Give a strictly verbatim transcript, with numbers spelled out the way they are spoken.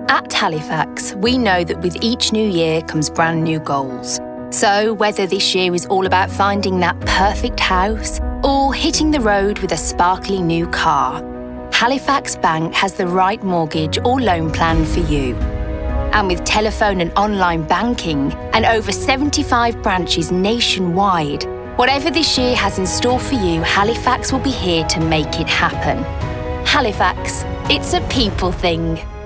At Halifax, we know that with each new year comes brand new goals. So whether this year is all about finding that perfect house or hitting the road with a sparkly new car, Halifax Bank has the right mortgage or loan plan for you. And with telephone and online banking and over seventy-five branches nationwide, whatever this year has in store for you, Halifax will be here to make it happen. Halifax, it's a people thing.